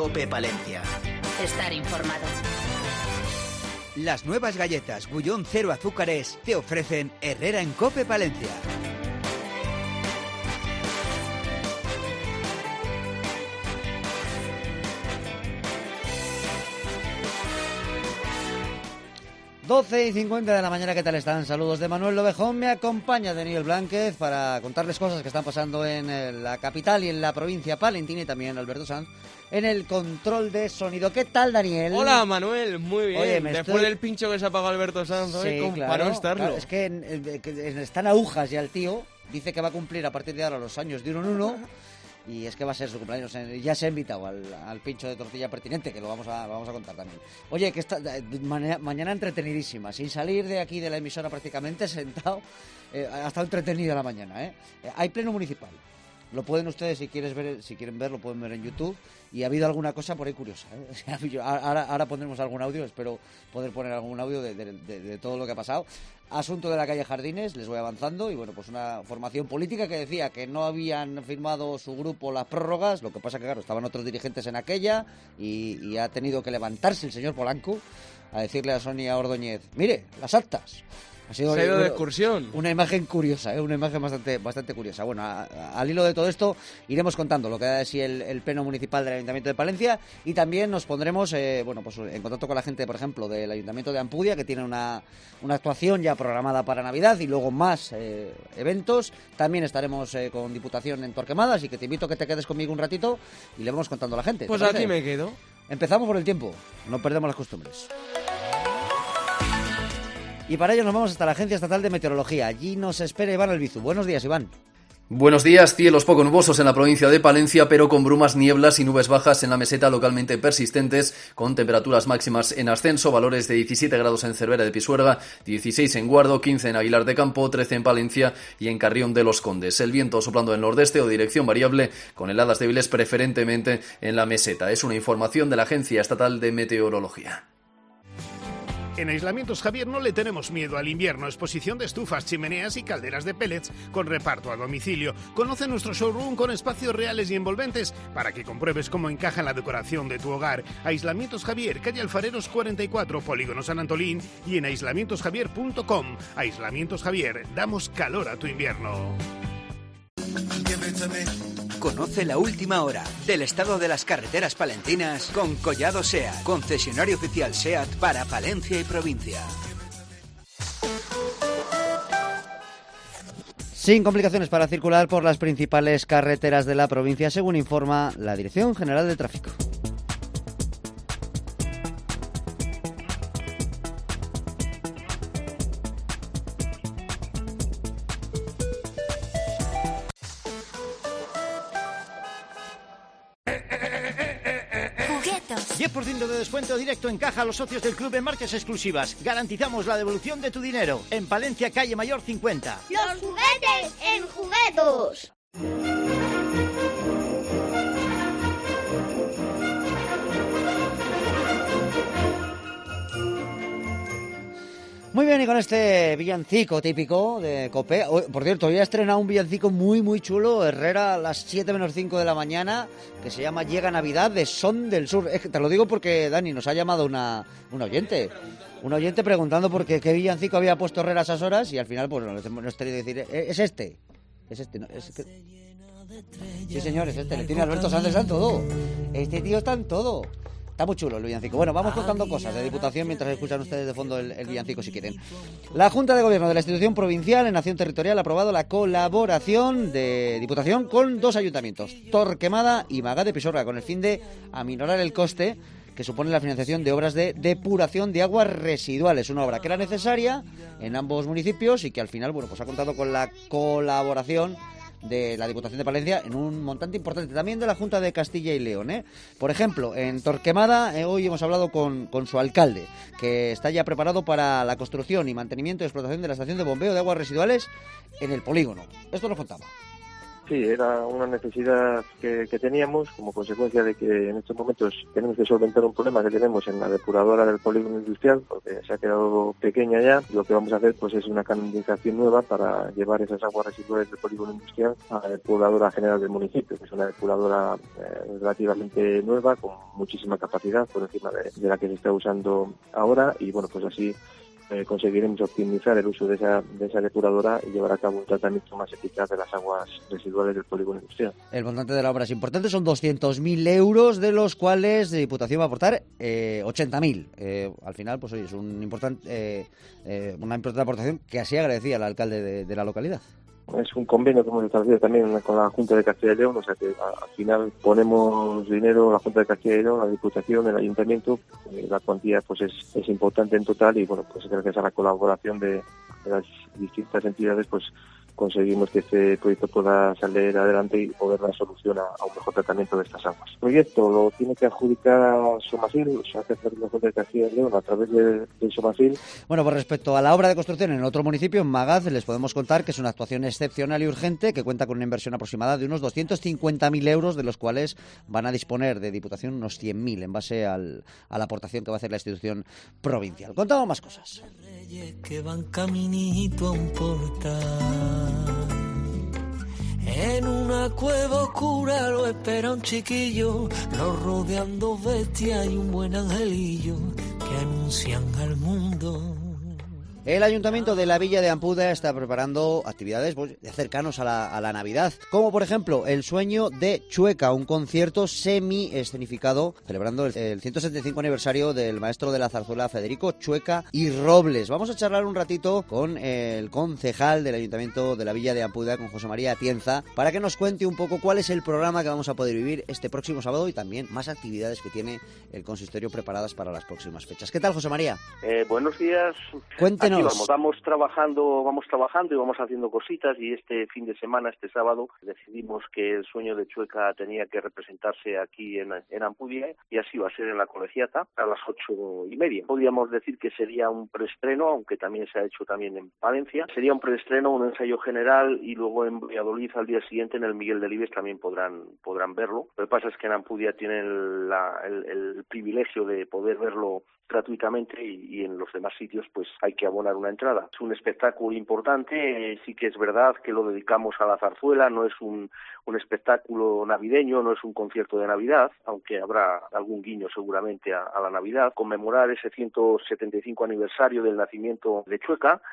COPE Palencia. Estar informado. Las nuevas galletas Gullón Cero Azúcares te ofrecen Herrera en COPE Palencia. Doce y 50 de la mañana, ¿qué tal están? Saludos de Manuel Lovejón, me acompaña Daniel Blánquez para contarles cosas que están pasando en la capital y en la provincia palentina, y también Alberto Sanz en el control de sonido. ¿Qué tal, Daniel? Hola, Manuel, muy bien. Oye, después del pincho que se ha pagado Alberto Sanz hoy, Sí, para no estarlo. Claro, es que están agujas ya el tío, dice que va a cumplir a partir de ahora los años de uno en uno. Y es que va a ser su cumpleaños. Ya se ha invitado al pincho de tortilla pertinente, que lo vamos a contar también. Oye, que está mañana entretenidísima, sin salir de aquí de la emisora prácticamente, sentado. Ha estado entretenida la mañana, Hay pleno municipal. Lo pueden ustedes, si quieren ver, lo pueden ver en YouTube. Y ha habido alguna cosa por ahí curiosa, Ahora pondremos algún audio, espero poder poner algún audio de todo lo que ha pasado. Asunto de la calle Jardines, les voy avanzando. Y bueno, pues una formación política que decía que no habían firmado su grupo las prórrogas. Lo que pasa que, claro, estaban otros dirigentes en aquella y ha tenido que levantarse el señor Polanco a decirle a Sonia Ordóñez: mire, las actas. Se ha ido de excursión. Una imagen curiosa, una imagen bastante curiosa. Bueno, al hilo de todo esto iremos contando lo que da de sí el pleno municipal del Ayuntamiento de Palencia, y también nos pondremos pues en contacto con la gente, por ejemplo, del Ayuntamiento de Ampudia, que tiene una actuación ya programada para Navidad y luego más eventos. También estaremos con Diputación en Torquemada, así que te invito a que te quedes conmigo un ratito y le vamos contando a la gente. Pues aquí me quedo. Empezamos por el tiempo, no perdemos las costumbres. Y para ello nos vamos hasta la Agencia Estatal de Meteorología. Allí nos espera Iván Albizu. Buenos días, Iván. Buenos días. Cielos poco nubosos en la provincia de Palencia, pero con brumas, nieblas y nubes bajas en la meseta localmente persistentes, con temperaturas máximas en ascenso, valores de 17 grados en Cervera de Pisuerga, 16 en Guardo, 15 en Aguilar de Campo, 13 en Palencia y en Carrión de los Condes. El viento soplando del nordeste o dirección variable, con heladas débiles preferentemente en la meseta. Es una información de la Agencia Estatal de Meteorología. En Aislamientos Javier no le tenemos miedo al invierno. Exposición de estufas, chimeneas y calderas de pellets con reparto a domicilio. Conoce nuestro showroom con espacios reales y envolventes para que compruebes cómo encaja en la decoración de tu hogar. Aislamientos Javier, calle Alfareros 44, Polígono San Antolín, y en aislamientosjavier.com. Aislamientos Javier, damos calor a tu invierno. Conoce la última hora del estado de las carreteras palentinas con Collado SEAT, concesionario oficial SEAT para Palencia y provincia. Sin complicaciones para circular por las principales carreteras de la provincia, según informa la Dirección General de Tráfico. $10% de descuento directo en caja a los socios del club en marcas exclusivas. Garantizamos la devolución de tu dinero. En Palencia, calle Mayor 50. ¡Los juguetes en Juguetos! Muy bien, y con este villancico típico de COPE. Por cierto, hoy ha estrenado un villancico muy chulo, Herrera, a las 7:05 de la mañana, que se llama Llega Navidad, de Son del Sur. Es que te lo digo porque, Dani, nos ha llamado una oyente. Un oyente preguntando por qué villancico había puesto Herrera a esas horas, y al final pues nos hemos tenido que decir, es este. No, sí, señor, es este. Le tiene Alberto Sanz, está en todo. Este tío está en todo. Está muy chulo el villancico. Bueno, vamos contando cosas de Diputación mientras escuchan ustedes de fondo el villancico, si quieren. La Junta de Gobierno de la institución provincial en acción territorial ha aprobado la colaboración de Diputación con dos ayuntamientos, Torquemada y Magá de Pisuerga, con el fin de aminorar el coste que supone la financiación de obras de depuración de aguas residuales, una obra que era necesaria en ambos municipios y que al final, bueno, pues ha contado con la colaboración de la Diputación de Palencia en un montante importante, también de la Junta de Castilla y León, Por ejemplo, en Torquemada hoy hemos hablado con su alcalde, que está ya preparado para la construcción y mantenimiento y explotación de la estación de bombeo de aguas residuales en el polígono. Esto nos contaba. Sí, era una necesidad que teníamos como consecuencia de que en estos momentos tenemos que solventar un problema que tenemos en la depuradora del polígono industrial, porque se ha quedado pequeña ya. Lo que vamos a hacer pues es una canalización nueva para llevar esas aguas residuales del polígono industrial a la depuradora general del municipio, que es una depuradora relativamente nueva, con muchísima capacidad por encima de la que se está usando ahora, y bueno, pues así conseguiremos optimizar el uso de esa depuradora y llevar a cabo un tratamiento más eficaz de las aguas residuales del polígono industrial. El montante de la obra es importante, son 200.000 euros, de los cuales la Diputación va a aportar 80.000. Al final, pues oye, es una importante aportación que así agradecía el alcalde de la localidad. Es un convenio que hemos establecido también con la Junta de Castilla y León, o sea que al final ponemos dinero la Junta de Castilla y León, la Diputación, el Ayuntamiento, la cuantía pues es importante en total, y bueno, pues gracias a la colaboración de las distintas entidades pues conseguimos que este proyecto pueda salir adelante y poder dar solución a un mejor tratamiento de estas aguas. El proyecto lo tiene que adjudicar Somasil, o sea, que hacer la Junta de Castilla y León a través de Somasil. Bueno, pues respecto a la obra de construcción en otro municipio, en Magaz, les podemos contar que es una actuación excepcional y urgente que cuenta con una inversión aproximada de unos 250.000 euros, de los cuales van a disponer de Diputación unos 100.000 en base a la aportación que va a hacer la institución provincial. Contamos más cosas. Que van caminito a un portal. En una cueva oscura lo espera un chiquillo, lo rodean dos bestias y un buen angelillo que anuncian al mundo. El Ayuntamiento de la Villa de Ampudia está preparando actividades cercanos a la Navidad, como por ejemplo El sueño de Chueca, un concierto semi-escenificado celebrando el 175 aniversario del maestro de la zarzuela Federico Chueca y Robles. Vamos a charlar un ratito con el concejal del Ayuntamiento de la Villa de Ampudia, con José María Atienza, para que nos cuente un poco cuál es el programa que vamos a poder vivir este próximo sábado y también más actividades que tiene el consistorio preparadas para las próximas fechas. ¿Qué tal, José María? Buenos días. Cuéntenos. Vamos trabajando y vamos haciendo cositas, y este fin de semana, este sábado, decidimos que El sueño de Chueca tenía que representarse aquí en Ampudia, y así va a ser en la Colegiata a las 8:30. Podríamos decir que sería un preestreno, aunque también se ha hecho también en Palencia. Sería un preestreno, un ensayo general, y luego en Valladolid al día siguiente en el Miguel Delibes también podrán verlo. Lo que pasa es que en Ampudia tienen el privilegio de poder verlo gratuitamente, y en los demás sitios pues hay que abonar una entrada. Es un espectáculo importante, sí que es verdad que lo dedicamos a la zarzuela, no es un espectáculo navideño, no es un concierto de Navidad, aunque habrá algún guiño seguramente a la Navidad. Conmemorar ese 175 aniversario del nacimiento de Chueca,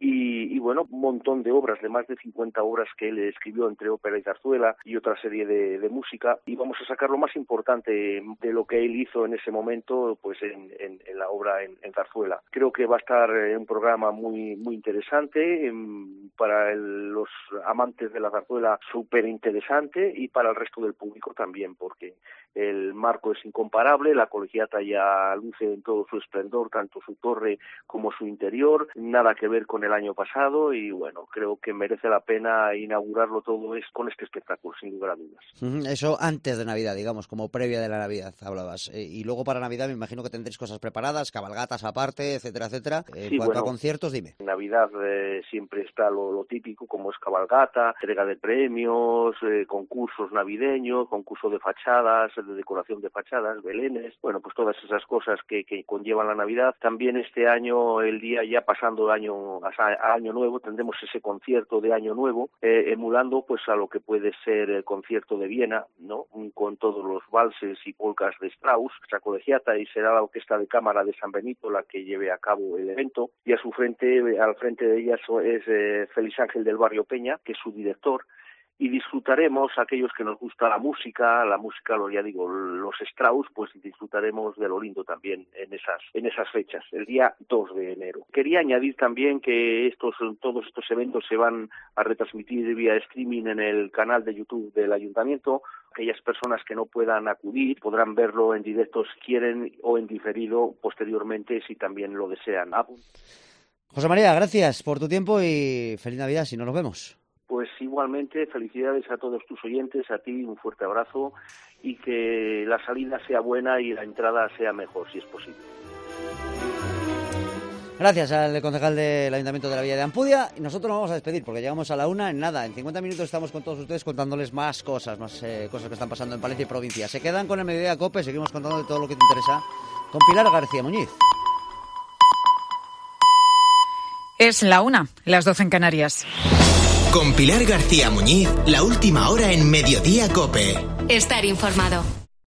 y bueno, un montón de obras, de más de 50 obras que él escribió entre ópera y zarzuela y otra serie de música, y vamos a sacar lo más importante de lo que él hizo en ese momento pues en la obra en zarzuela. Creo que va a estar un programa muy muy interesante, para los amantes de la zarzuela súper interesante, y para el resto del público también, porque el marco es incomparable, la Colegiata ya luce en todo su esplendor, tanto su torre como su interior, nada que ver con el año pasado, y bueno, creo que merece la pena inaugurarlo todo con este espectáculo, sin lugar a dudas. Eso antes de Navidad, digamos, como previa de la Navidad, hablabas. Y luego para Navidad me imagino que tendréis cosas preparadas, cabalgatas aparte, etcétera, etcétera. En cuanto a conciertos, dime. En Navidad siempre está lo típico, como es cabalgata, entrega de premios, concursos navideños, concurso de fachadas, de decoración de fachadas, belenes, bueno, pues todas esas cosas que conllevan la Navidad. También este año, el día ya pasando año nuevo, tendremos ese concierto de año nuevo, emulando pues a lo que puede ser el concierto de Viena, ¿no? Con todos los valses y polcas de Strauss, nuestra Colegiata, y será la Orquesta de Cámara de San Benito la que lleve a cabo el evento, y al frente de ella es Félix Ángel del Barrio Peña, que es su director, y disfrutaremos, aquellos que nos gusta la música, ya digo, los Strauss, pues disfrutaremos de lo lindo también en esas fechas, el día 2 de enero. Quería añadir también que todos estos eventos se van a retransmitir vía streaming en el canal de YouTube del Ayuntamiento. Aquellas personas que no puedan acudir podrán verlo en directo si quieren, o en diferido posteriormente si también lo desean. José María, gracias por tu tiempo y feliz Navidad si no nos vemos. Pues igualmente, felicidades a todos tus oyentes, a ti un fuerte abrazo, y que la salida sea buena y la entrada sea mejor, si es posible. Gracias al concejal del Ayuntamiento de la Villa de Ampudia. Y nosotros nos vamos a despedir porque llegamos a la 1 en nada. En 50 minutos estamos con todos ustedes contándoles más cosas que están pasando en Palencia y provincia. Se quedan con el Mediodía Cope, seguimos contando de todo lo que te interesa con Pilar García Muñiz. Es la 1, las 12 en Canarias. Con Pilar García Muñiz, la última hora en Mediodía Cope. Estar informado.